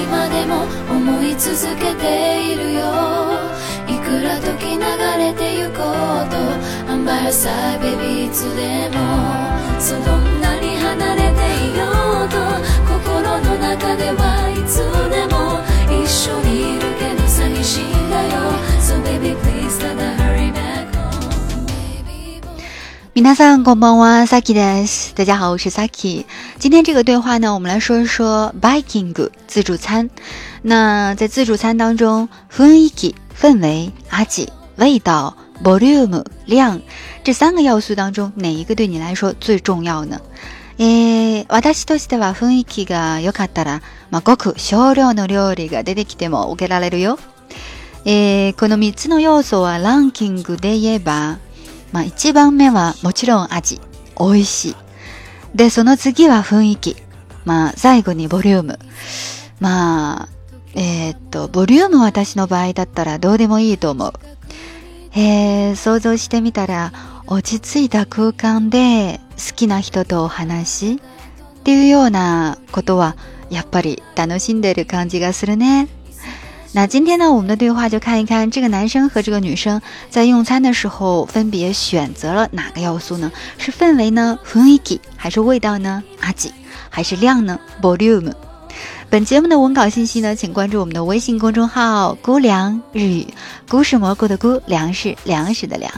皆さんこんばんは Saki です大家好我是 Saki 今天这个对话呢我们来说一说 Biking 自助餐那在自助餐当中雰囲気氛围味味道 volume 量这三个要素当中哪一个对你来说最重要呢私としては雰囲気が良かったら、ごく少量の料理が出てきても受けられるよ。この3つの要素はランキングで言えば、1番目はもちろん味、美味しい。で、その次は雰囲気。最後にボリューム。ボリュームは私の場合だったらどうでもいいと思う。想像してみたら、落ち着いた空間で好きな人とお話っていうようなことはやっぱり楽しんでる感じがするね。那今天呢我们的对话就看一看这个男生和这个女生在用餐的时候分别选择了哪个要素呢？是氛围呢？雰囲気还是味道呢？味还是量呢？ volume。本节目的文稿信息呢请关注我们的微信公众号菇凉日语，菇是蘑菇的菇，粮是粮食的粮。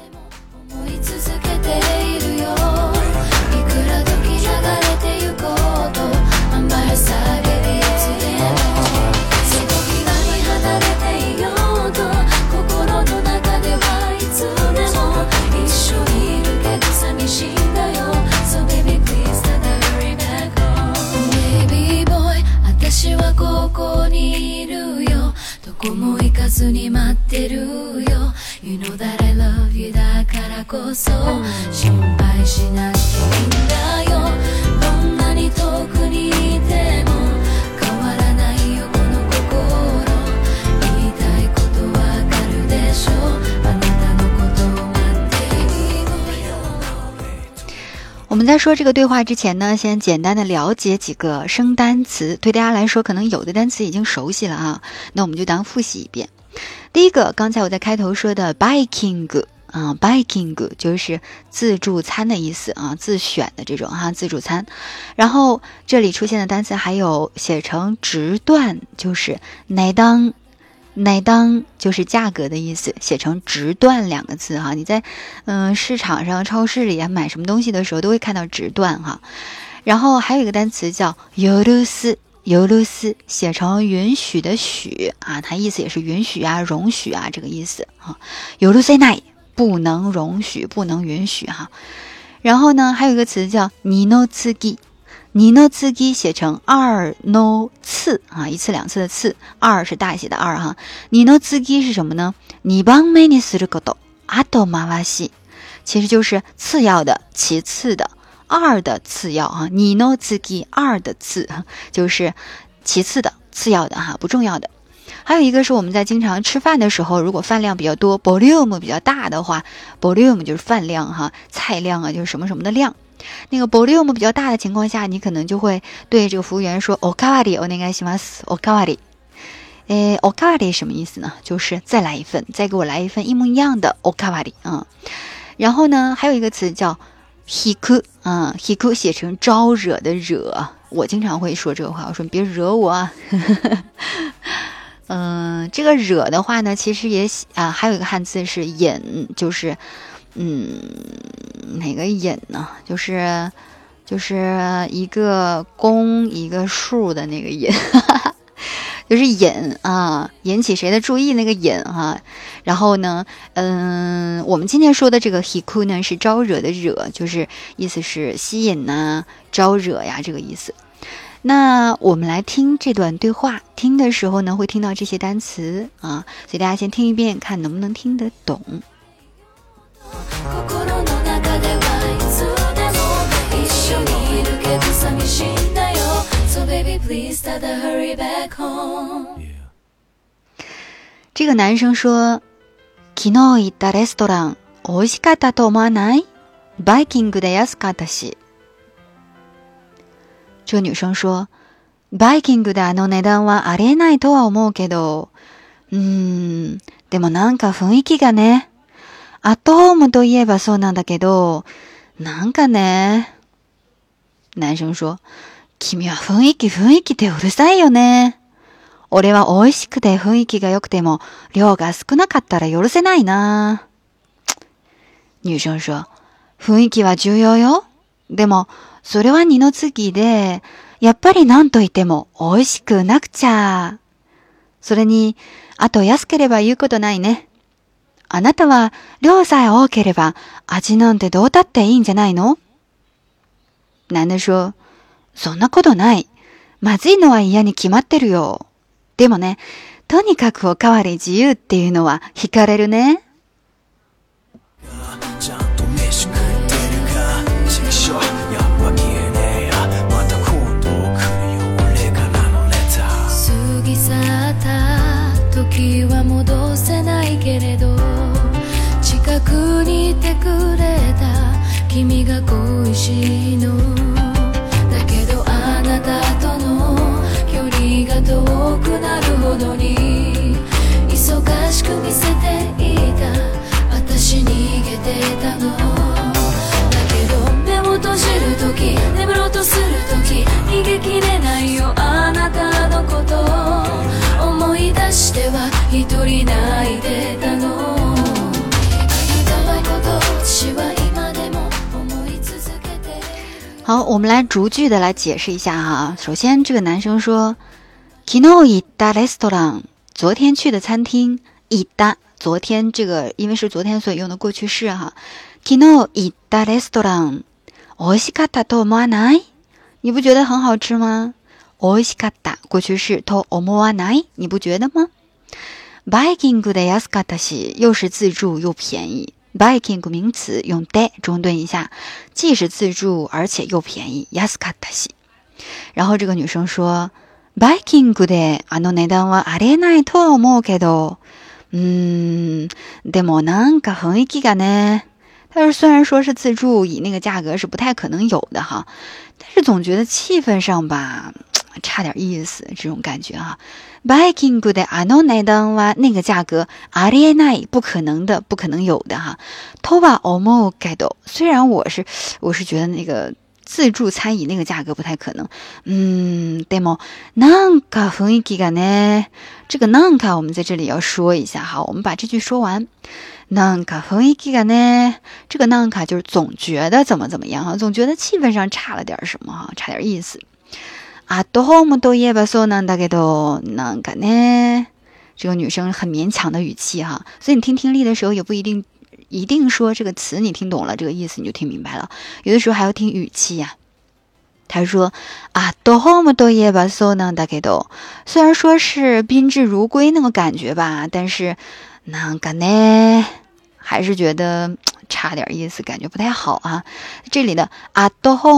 どこも行かずに待ってるよ You know that I love you だからこそ心配しなくていいんだよどんなに遠くにいても変わらないよこの心言いたいことわかるでしょあなたのことを待っているよ我们在说这个对话之前呢先简单的了解几个生单词对大家来说可能有的单词已经熟悉了啊那我们就当复习一遍第一个刚才我在开头说的 Biking Biking 就是自助餐的意思啊自选的这种自助餐然后这里出现的单词还有写成直段就是内当就是价格的意思写成直段两个字你在市场上超市里买什么东西的时候都会看到直段然后还有一个单词叫許す写成允许的许它意思也是允许容许这个意思許せない不能容许不能允许然后呢还有一个词叫二の次二の次写成二の次一次两次的次二是大写的二二の次是什么呢二番目にすること後回し其实就是次要的其次的二的次要二の次二的次就是其次的次要的不重要的还有一个是我们在经常吃饭的时候如果饭量比较多 volume 比较大的话 volume 就是饭量菜量就是什么什么的量那个 volume 比较大的情况下你可能就会对这个服务员说おかわりお願いしますおかわりおかわり什么意思呢就是再来一份再给我来一份一模一样的おかわり然后呢还有一个词叫引く引く写成招惹的惹我经常会说这个话我说你别惹我这个惹的话呢其实也还有一个汉字是引就是哪个引呢就是一个弓一个数的那个引就是引引起谁的注意那个引然后呢我们今天说的这个 hiku 呢是招惹的惹就是意思是吸引招惹呀这个意思那我们来听这段对话听的时候呢会听到这些单词所以大家先听一遍看能不能听得懂这个男生说昨日行ったレストラン美味しかったと思わないバイキングで安かったし这个女生说バイキングであの値段はありえないとは思うけど、でもなんか雰囲気がね。アットホームといえばそうなんだけど、なんかね。男生说、君は雰囲気ってうるさいよね。俺は美味しくて雰囲気が良くても、量が少なかったら許せないな。女生说、雰囲気は重要よ。でも、それは二の次で、やっぱり何と言っても美味しくなくちゃ。それに、あと安ければ言うことないね。あなたは量さえ多ければ味なんてどうだっていいんじゃないの？男的说、そんなことない。まずいのは嫌に決まってるよ。でもね、とにかくおかわり自由っていうのは惹かれるね。 時は戻せないけれど近くにいてくれた君が恋しいのだけどあなたとの距離が遠くなるほどに忙しく見せていた私逃げてたのだけど目を閉じるとき眠ろうとするとき逃げきれないよあなたのこと思い出しては一人泣いてたの好，我们来逐句的来解释一下哈。首先这个男生说昨日行ったレストラン，昨天去的餐厅。行った昨天这个因为是昨天所以用的过去式哈。昨日行ったレストラン，美味しかったと思わない？你不觉得很好吃吗？美味しかった过去式と思わない？你不觉得吗？バイキングで安かったし，又是自助又便宜。バイキング名词用で中顿一下，既是自助而且又便宜。安かったし。然后这个女生说，バイキングであの値段はありえないとは思うけど。でもなんか雰囲気がね。但是虽然说是自助，以那个价格是不太可能有的哈，但是总觉得气氛上吧，差点意思，这种感觉哈。バイキングであの値段は那个价格ありえない不可能的，不可能有的哈。とは思うけど，虽然我是觉得那个自助餐以那个价格不太可能。でもなんか雰囲気がね，这个なんか我们在这里要说一下哈，我们把这句说完。なんか雰囲気がね，这个なんか就是总觉得怎么样哈，总觉得气氛上差了点什么哈，差点意思。アットホームといえばそうなんだけど、なんかね，这个女生很勉强的语气哈，所以你听听力的时候也不一定说这个词你听懂了，这个意思你就听明白了，有的时候还要听语气呀。他说アットホームといえばそうなんだけど，虽然说是宾至如归那个感觉吧，但是なんかね，还是觉得差点意思，感觉不太好啊。这里的 at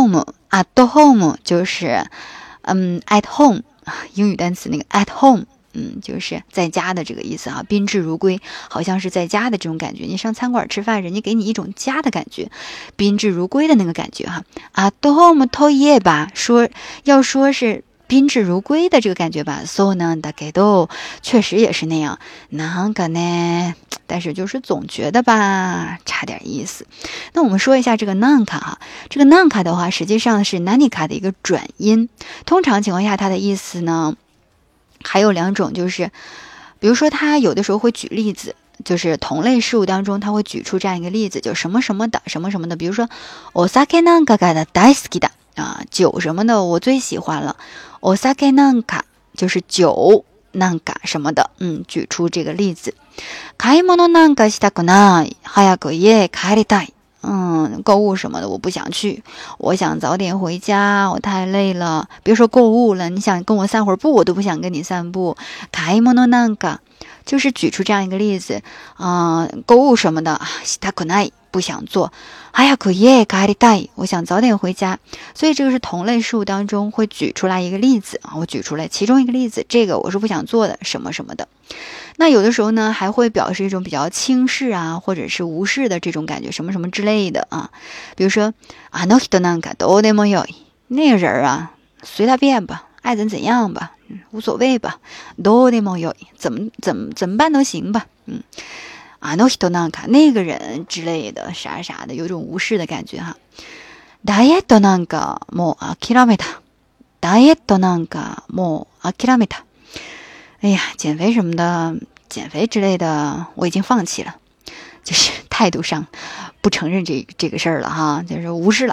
home 就是at home， 英语单词那个 at home， 就是在家的这个意思啊。宾至如归，好像是在家的这种感觉。你上餐馆吃饭，人家给你一种家的感觉，宾至如归的那个感觉哈。at home といえば要说是宾至如归的这个感觉吧，そうなんだけど，确实也是那样。なんかね，但是就是总觉得吧，差点意思。那我们说一下这个なんか哈，这个なんか的话，实际上是何か的一个转音。通常情况下，它的意思呢还有两种，就是比如说他有的时候会举例子。就是同类事物当中，他会举出这样一个例子，就什么什么的，什么什么的。比如说，お酒なんかが大好きだ啊，酒什么的我最喜欢了。お酒なんか就是酒なんか什么的，举出这个例子。買い物なんかしたくない。早く家帰りたい。购物什么的我不想去，我想早点回家，我太累了。别说购物了，你想跟我散会儿步，我都不想跟你散步。買い物なんか就是举出这样一个例子，购物什么的，したくない不想做。早く家帰りたい，我想早点回家。所以这个是同类事物当中会举出来一个例子啊，我举出来其中一个例子，这个我是不想做的，什么什么的。那有的时候呢，还会表示一种比较轻视啊，或者是无视的这种感觉，什么什么之类的啊。比如说，あの人なんかどうでもよい，那个人啊，随他便吧， 爱怎样吧，无所谓吧，どうでもよい，怎么办都行吧，あの人なんか那个人之类的，啥啥的，有种无视的感觉哈。ダイエットなんかもう諦めた。ダイエットなんかもう諦めた。哎呀，减肥什么的，减肥之类的，我已经放弃了，就是态度上不承认这个事儿了哈，就是无视了。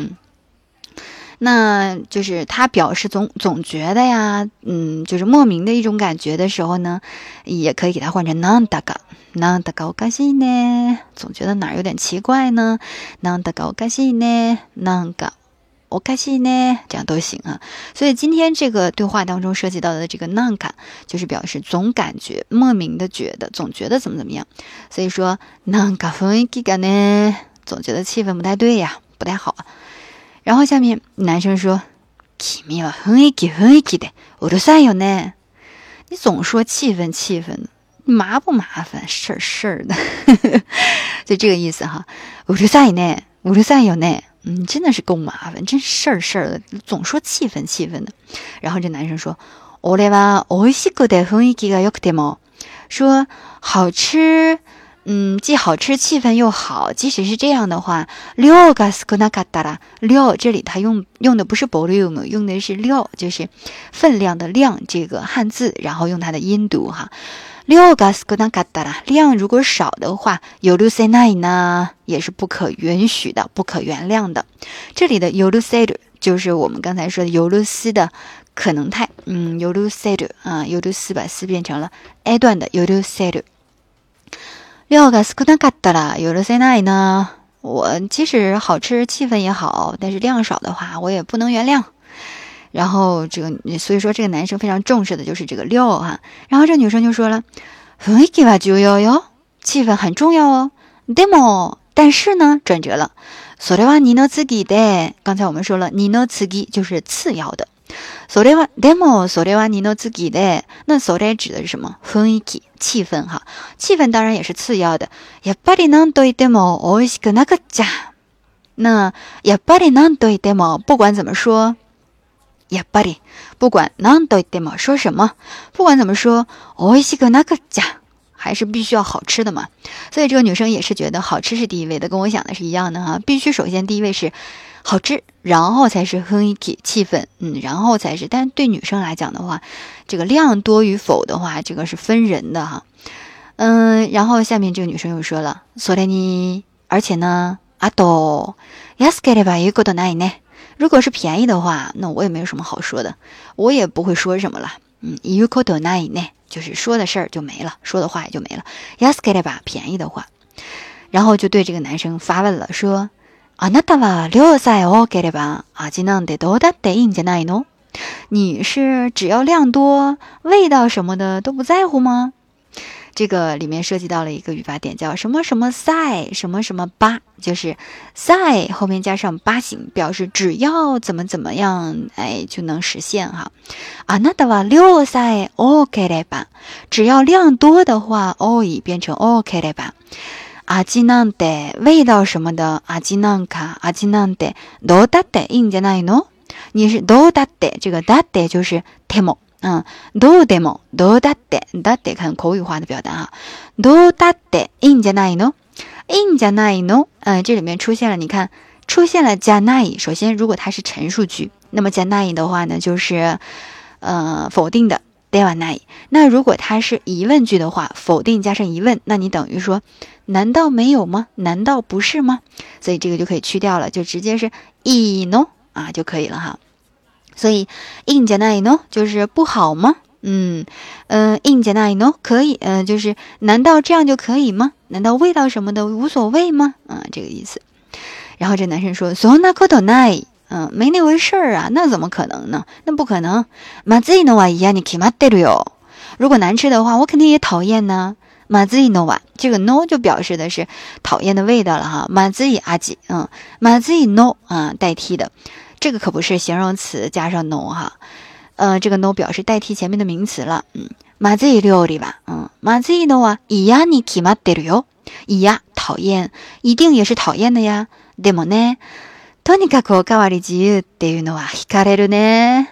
那就是他表示总觉得呀，就是莫名的一种感觉的时候呢，也可以给他换成なんだかおかしいね，总觉得哪儿有点奇怪呢，なんだかおかしいね，なんかおかしいね，这样都行啊。所以今天这个对话当中涉及到的这个なんか，就是表示总感觉、莫名的觉得、总觉得怎么样。所以说なんか雰囲気がね，总觉得气氛不太对呀，不太好。然后下面男生说，君は雰囲気でうるさいよね。你总说气氛的，你麻不麻烦？事儿的，就这个意思哈。うるさいね，うるさいよね。真的是够麻烦，真事儿的，总说气氛的。然后这男生说，俺は美味しくて雰囲気が良くても，说好吃。既好吃气氛又好，即使是这样的话，量が少なかったら，量这里他用的不是 volume， 用的是量，就是分量的量这个汉字，然后用它的音读哈。量が少なかったら，量如果少的话，許せない呢也是不可允许的，不可原谅的。这里的許せる就是我们刚才说的許す的可能态，許せる啊，許す把す变成了 a 段的許せる。量が少なかったら許せない呢，我即使好吃气氛也好，但是量少的话我也不能原谅。然后所以说这个男生非常重视的就是这个量哈。然后这女生就说了，雰囲気は重要よ，气氛很重要哦。でも但是呢，转折了，それは二の次で，刚才我们说了二の次就是次要的。でもそれは二の次で，那それ指的是什么？雰囲気，气氛哈，气氛当然也是次要的。やっぱりなんといっても美味しくなくっちゃ。那やっぱりなんといっても，不管怎么说，やっぱり不管なんといっても说什么，不管怎么说，美味しくなくっちゃ，还是必须要好吃的嘛。所以这个女生也是觉得好吃是第一位的，跟我想的是一样的哈，必须首先第一位是好吃，然后才是雰囲気气氛，然后才是。但对女生来讲的话，这个量多与否的话，这个是分人的哈。然后下面这个女生又说了，それに而且呢，あと安ければ言うことないね。如果是便宜的话，那我也没有什么好说的，我也不会说什么了。言うことないね，就是说的事儿就没了，说的话也就没了。安ければ便宜的话，然后就对这个男生发问了，说。あなたは量さえ多ければ味なんてどうだっていいんじゃないの？你是只要量多，味道什么的都不在乎吗？这个里面涉及到了一个语法点，叫什么什么さえ什么什么ば，就是さえ后面加上ば形，表示只要怎么样，就能实现哈。あなたは量さえ多ければ，只要量多的话，多い变成多ければ。味なんて味道什么的，味なんてどうだっていいんじゃないの？你是どうだって这个だって就是でも，どうでもどうだって看口语化的表达啊，どうだっていいんじゃないの？いいんじゃないの？这里面出现了，你看出现了じゃない。首先，如果它是陈述句，那么じゃない的话呢，就是否定的。ではない。那如果它是疑问句的话，否定加上疑問，那你等于说难道没有吗？难道不是吗？所以这个就可以去掉了，就直接是いいの就可以了哈。所以いいんじゃないの就是不好吗？いいんじゃないの可以，就是难道这样就可以吗？难道味道什么的无所谓吗？这个意思。然后这男生说そんなことない。没那回事儿啊，那怎么可能呢？那不可能。まずいのは嫌に決まってるよ。如果难吃的话，我肯定也讨厌呢。まずいのは这个 no 就表示的是讨厌的味道了哈。まずい味，まずいの代替的，这个可不是形容词加上 no 哈。这个 no 表示代替前面的名词了。まずい料理は，まずいのは嫌に決まってるよ。嫌讨厌，一定也是讨厌的呀。でもね。とにかくおかわり自由っていうのは惹かれるね。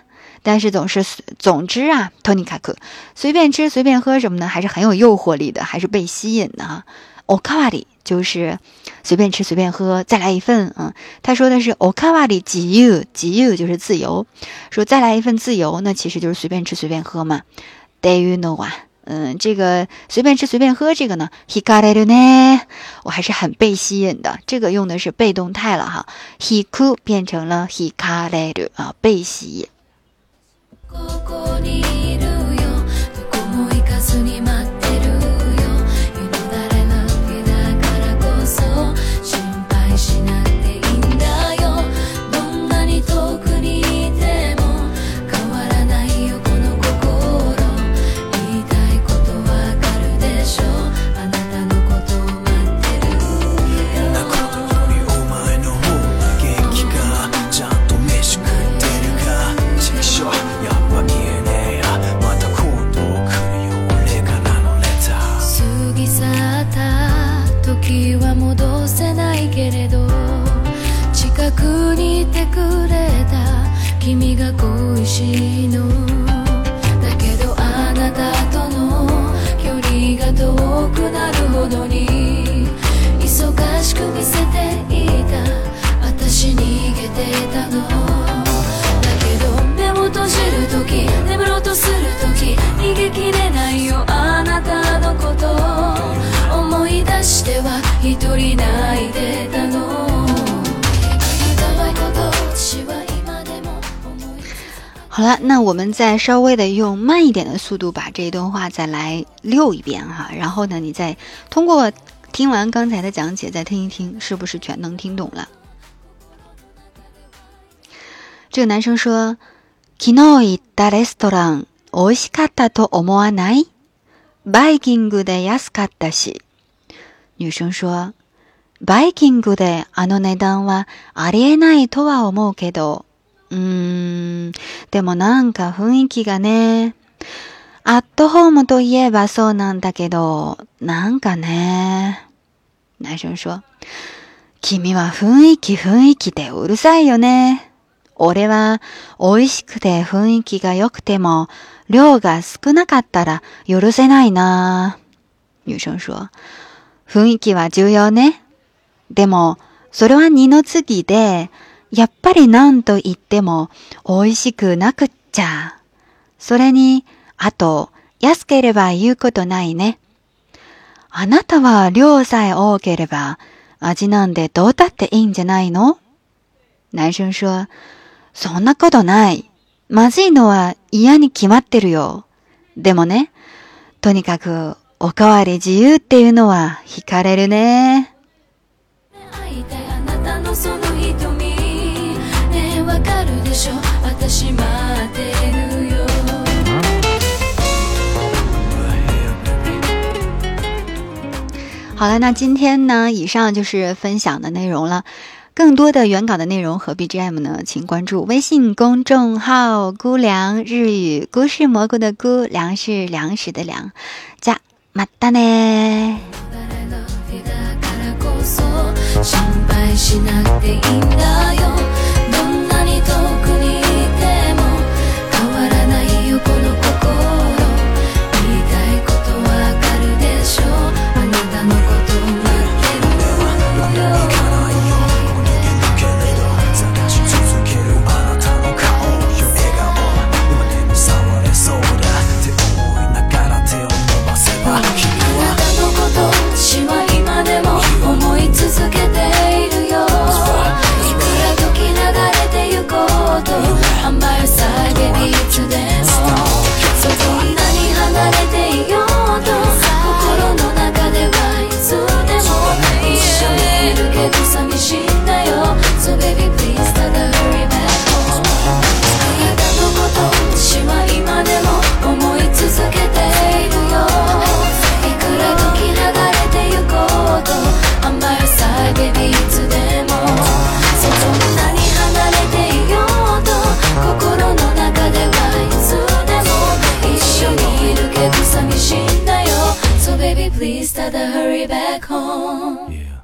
但是总之啊，とにかく随便吃随便喝什么呢，还是很有诱惑力的，还是被吸引的哈。おかわり就是随便吃随便喝，再来一份啊。他说的是おかわり自由，自由就是自由，说再来一份自由，那其实就是随便吃随便喝嘛。っていうのは这个随便吃随便喝这个呢，惹かれるね，我还是很被吸引的。这个用的是被动态了哈，惹く变成了惹かれる啊，被吸引。好了，那我们再稍微的用慢一点的速度把这一段话再来溜一遍哈，然后呢，你再通过听完刚才的讲解再听一听，是不是全能听懂了？这个男生说，昨日行ったレストラン美味しかったと思わない？バイキングで安かったし。女生说，バイキングであの値段はありえないとは思うけど。でもなんか雰囲気がね、アットホームといえばそうなんだけど、なんかね。男生说、君は雰囲気でうるさいよね。俺は美味しくて雰囲気が良くても、量が少なかったら許せないな。女生说、雰囲気は重要ね。でも、それは二の次で、やっぱり何と言っても美味しくなくっちゃ。それに、あと、安ければ言うことないね。あなたは量さえ多ければ、味なんでどうだっていいんじゃないの？男生说、そんなことない。まずいのは嫌に決まってるよ。でもね、とにかくおかわり自由っていうのは惹かれるね。好了，那今天呢，以上就是分享的内容了。更多的原稿的内容和 BGM 呢，请关注微信公众号“菇粮日语”，菇是蘑菇的菇，粮是粮食的粮。じゃ、またね。心配しなくていいんだよ。どんなに遠くにいても変わらないよこの心。言いたいことわかるでしょ。あなたのこと待ってるよ。探し続けるあなたの顔、笑顔、今でも触れそうだって思いながら手を伸ばせば、あなたのこと私は今でも思い続けているよ。いくら時流れてゆこうと、I'm by your side baby いつでも。そうどんなに離れていようと、心の中ではいつでも一緒にいるけど寂しいんだよ。So baby pleaseただ hurry back home。 あなたのこと私は今でも思い続けているよ。いくら時流れてゆこうと、I'm by your side baby いつでも。そうどんなに離れていようと、心の中ではいつでも一緒にいるけど寂しいんだよ。So baby pleaseただ hurry back home。